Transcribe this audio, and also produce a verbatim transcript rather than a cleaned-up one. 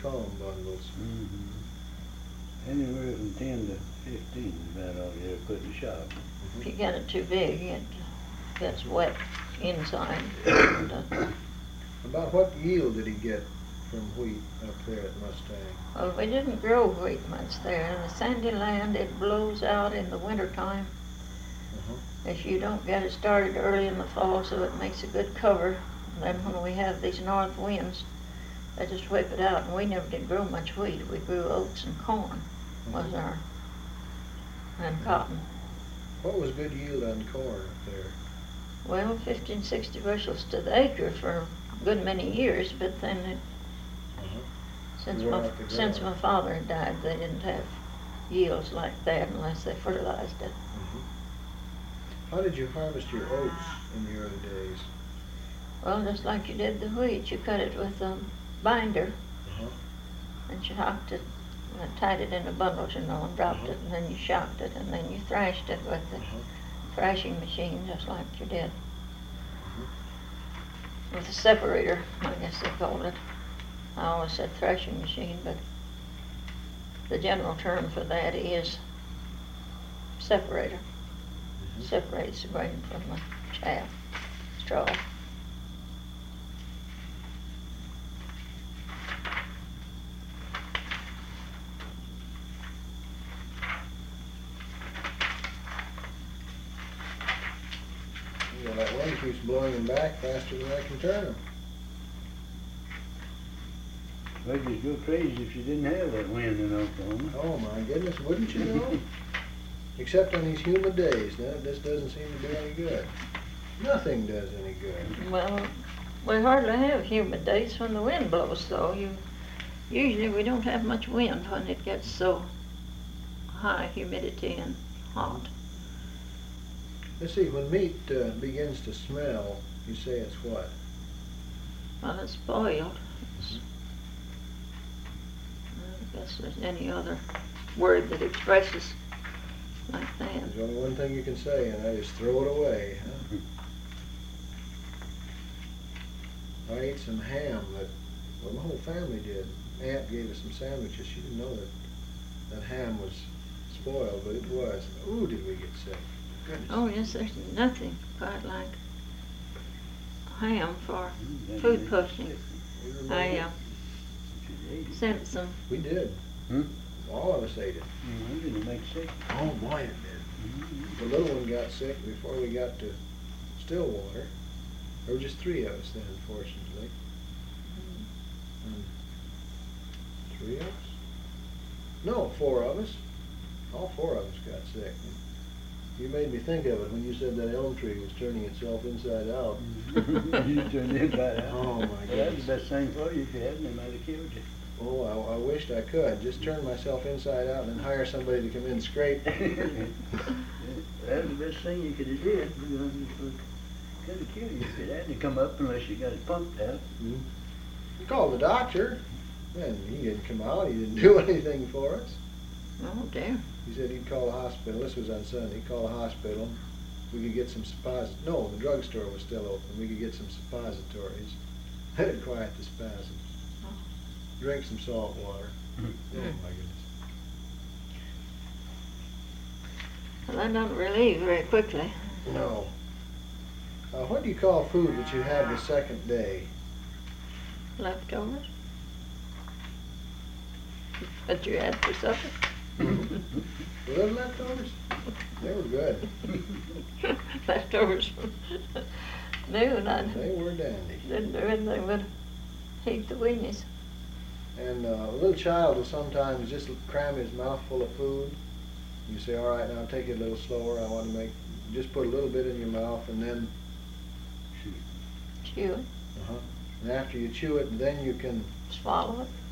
comb bundles. Mm-hmm. Anywhere from ten to fifteen is about all you ever put in the shop. If you get it too big, it gets wet inside. And, uh, About what yield did he get from wheat up there at Mustang? well, we didn't grow wheat much there. In the sandy land, it blows out in the wintertime. Uh-huh. If you don't get it started early in the fall, so it makes a good cover. And then when we have these north winds, they just whip it out. And we never did grow much wheat. We grew oats and corn was our, and cotton. What was good yield on corn up there? Well, fifteen, sixty bushels to the acre for a good many years, but then it, Uh-huh. since Wore my, out the since ground. my father had died, they didn't have yields like that unless they fertilized it. How did you harvest your oats in the early days? Well, just like you did the wheat, you cut it with a binder Uh-huh. and shocked it, and tied it into bundles, you know, and dropped Uh-huh. it, and then you shocked it, and then you thrashed it with the Uh-huh. thrashing machine, just like you did. Mm-hmm. With a separator, I guess they called it. I always said thrashing machine, but the general term for that is separator. Mm-hmm. Separates the grain from the chaff, straw. Well, that wind keeps blowing them back faster than I can turn them. Well, you'd go crazy if you didn't have that wind in Oklahoma. Oh my goodness, wouldn't you know? Except on these humid days. Now, this doesn't seem to do any good. Nothing does any good. Well, we hardly have humid days when the wind blows, though. You, usually we don't have much wind when it gets so high humidity and hot. Let's see, when meat uh, begins to smell, you say it's what? Well, it's boiled. It's, I guess there's any other word that expresses like that. There's only one thing you can say, and that is throw it away. Huh? I ate some ham that, well, the whole family did. Aunt gave us some sandwiches. She didn't know that that ham was spoiled, but it was. Ooh, did we get sick. Goodness. Oh, yes, there's nothing quite like ham for Mm, food that poisoning. makes We remember I it. uh, you ate it. sent some. We did. Hmm? All of us ate it. Mm, didn't make sick. Oh, boy, it did. Mm-hmm. The little one got sick before we got to Stillwater. There were just three of us then, unfortunately. Um, three of us? No, four of us. All four of us got sick. You made me think of it when you said that elm tree was turning itself inside out. You turned it inside out. Oh, my Well, that's goodness. the best thing for you. If you hadn't, it might have killed you. Oh, I, I wished I could. Just turn myself inside out and then hire somebody to come in and scrape. That was the best thing you could have did. Could have killed you if it hadn't come up unless you got it pumped out. Hmm. We called the doctor, and he didn't come out. He didn't do anything for us. Oh, dear. He said he'd call the hospital. This was on Sunday. He'd call the hospital. We could get some supposit. No, the drugstore was still open. We could get some suppositories. That'd quiet the spasms. Oh. Drink some salt water. Oh my goodness. Well, that doesn't relieve very quickly. No. Uh, what do you call food that you have the second day? Leftovers. That you had for supper. Were those leftovers? They were good. Leftovers from noon. I They were dandy. didn't do anything but eat the weenies. And uh, a little child will sometimes just cram his mouth full of food. You say, all right, now take it a little slower. I want to make, just put a little bit in your mouth and then, Chew it. uh-huh. And after you chew it, then you can Swallow it.